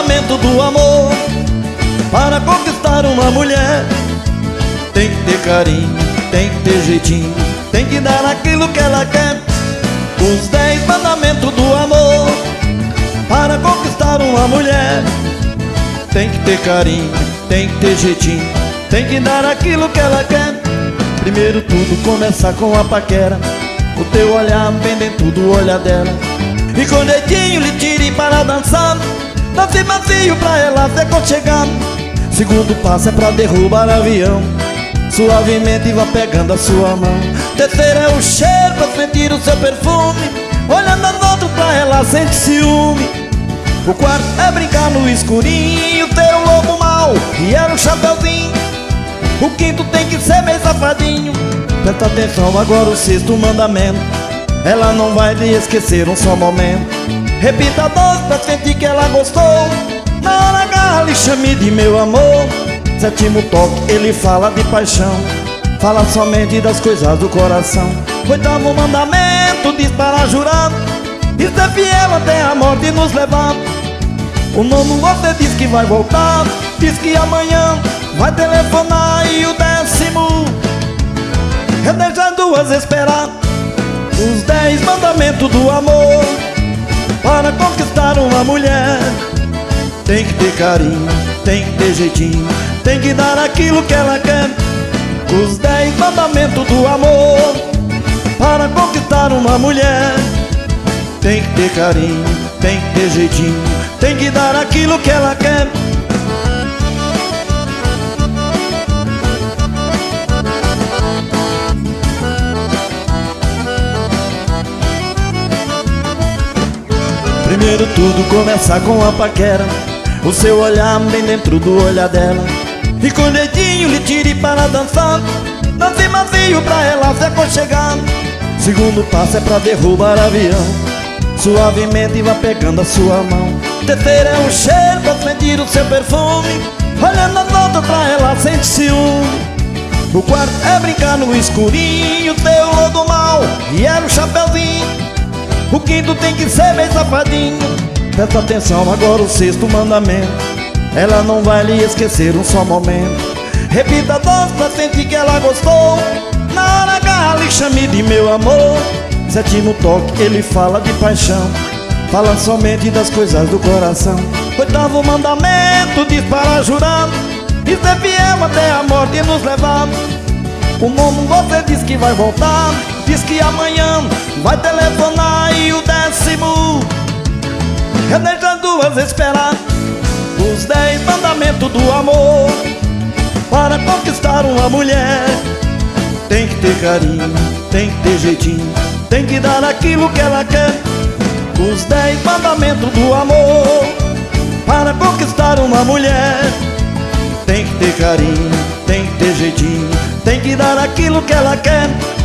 mandamentos do amor. Para conquistar uma mulher, tem que ter carinho, tem que ter jeitinho, tem que dar aquilo que ela quer. Os 10 mandamentos do amor. Para conquistar uma mulher, tem que ter carinho, tem que ter jeitinho, tem que dar aquilo que ela quer. Primeiro tudo começa com a paquera, o teu olhar bem dentro do olhar dela, e com o dedinho lhe tire para dançar. Dance macio pra ela se aconchegar. Segundo passo é pra derrubar avião, suavemente vá pegando a sua mão. Terceiro é o cheiro pra sentir o seu perfume, olhando as outras pra ela sente ciúme. O quarto é brincar no escurinho, ter um lobo mau e era um chapeuzinho. O quinto tem que ser meio safadinho. Presta atenção agora o sexto mandamento, ela não vai lhe esquecer um só momento. Repita 12 pra sentir que ela gostou. Na hora H lhe chame de meu amor. Sétimo toque ele fala de paixão, fala somente das coisas do coração. Oitavo mandamento diz para jurar e ser fiel até a morte nos levar. O nono você diz que vai voltar, diz que amanhã vai telefonar. E o décimo é deixar duas esperar. Os 10 mandamentos do amor. Para conquistar uma mulher, tem que ter carinho, tem que ter jeitinho, tem que dar aquilo que ela quer. Os 10 mandamentos do amor. Para conquistar uma mulher, tem que ter carinho, tem que ter jeitinho, tem que dar aquilo que ela quer. Primeiro tudo começa com a paquera, o seu olhar bem dentro do olhar dela, e com o dedinho lhe tire para dançar. Dance macio pra ela se aconchegar. Segundo passo é pra derrubar avião, suavemente vá pegando a sua mão. Terceiro é o cheiro pra sentir o seu perfume, olhando as outras pra ela sente ciúme. O quarto é brincar no escurinho, ter o lodo mau e era o chapeuzinho. O quinto tem que ser bem safadinho. Presta atenção agora o sexto mandamento, ela não vai lhe esquecer um só momento. Repita 12 pra sentir que ela gostou. Na hora H lhe chame de meu amor. Sétimo toque ele fala de paixão, fala somente das coisas do coração. Oitavo mandamento diz para jurar e ser fiel até a morte nos levar. O nono você diz que vai voltar, diz que amanhã vai telefonar. E o décimo é deixar duas esperar. Os 10 mandamentos do amor. Para conquistar uma mulher, tem que ter carinho, tem que ter jeitinho, tem que dar aquilo que ela quer. Os 10 mandamentos do amor. Para conquistar uma mulher, tem que ter carinho, tem que ter jeitinho, tem que dar aquilo que ela quer.